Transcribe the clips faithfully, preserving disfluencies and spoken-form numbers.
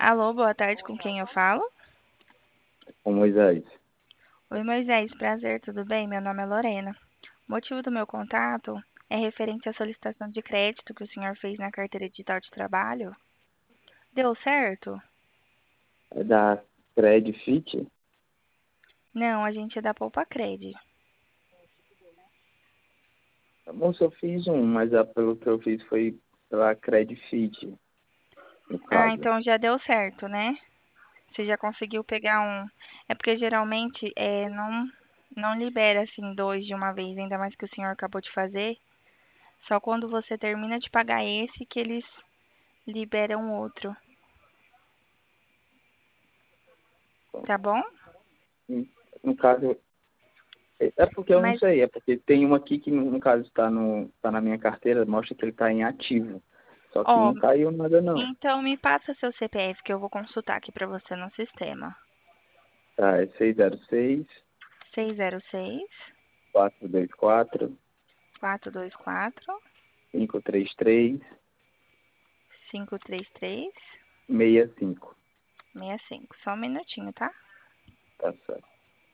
Alô, boa tarde, com quem eu falo? Com Moisés. Oi, Moisés, prazer, tudo bem? Meu nome é Lorena. O motivo do meu contato é referente à solicitação de crédito que o senhor fez na carteira digital de trabalho. Deu certo? É da Credfit? Não, a gente é da Poupa Cred. Tá bom, se eu fiz um, mas a, pelo que eu fiz foi pela Credfit, no Ah, caso. então já deu certo, né? Você já conseguiu pegar um. É porque geralmente é, não, não libera assim dois de uma vez, ainda mais que o senhor acabou de fazer. Só quando você termina de pagar esse que eles liberam outro, tá bom? No caso, é é porque eu não Mas sei, é porque tem um aqui que no, no caso está no, tá na minha carteira, mostra que ele está em ativo. Só que Ó, não caiu nada não. então me passa seu C P F que eu vou consultar aqui pra você no sistema. Tá, é seis zero seis, Seis zero seis, quatro dois quatro, quatro dois quatro, cinco três três, cinco três três, seis cinco. seis cinco. Só um minutinho, tá? Tá certo.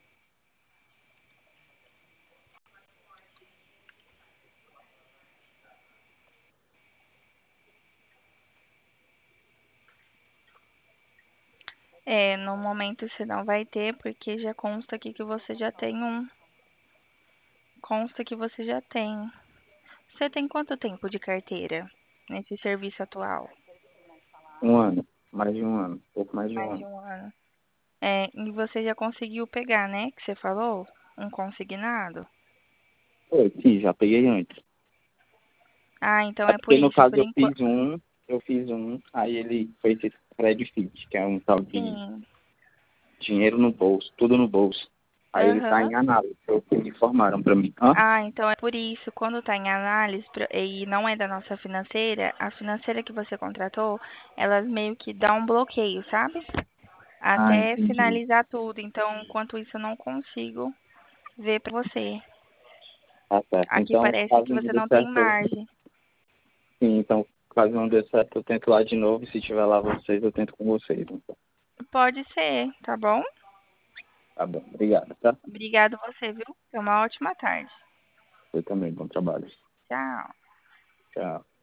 É, no momento você não vai ter, porque já consta aqui que você já tem um. Consta que você já tem. Você tem quanto tempo de carteira nesse serviço atual? Um ano, mais de um ano, pouco mais de um Mais de ano. um ano. É, e você já conseguiu pegar, né? Que você falou? Um consignado? Foi, sim, já peguei antes. Ah, então É é por porque no isso. caso Por eu fiz enquanto. um, eu fiz um, aí ele foi esse Credfit, que é um tal de Sim. dinheiro no bolso, tudo no bolso. Aí ele tá Aham. em análise, foi o que me informaram pra mim. Hã? Ah, então é por isso, quando está em análise pra- e não é da nossa financeira, a financeira que você contratou, elas meio que dão um bloqueio, sabe? Ah, Até entendi. finalizar tudo. Então, enquanto isso, eu não consigo ver para você. Tá certo. Aqui Então, parece caso que não você dê não tem certo, margem. sim, então, caso não dê certo, eu tento lá de novo. Se tiver lá vocês, eu tento com vocês. Então. Pode ser, tá bom? Tá bom, obrigado, tá? Obrigado você, viu? Tenha uma ótima tarde. Você também, bom trabalho. Tchau. Tchau.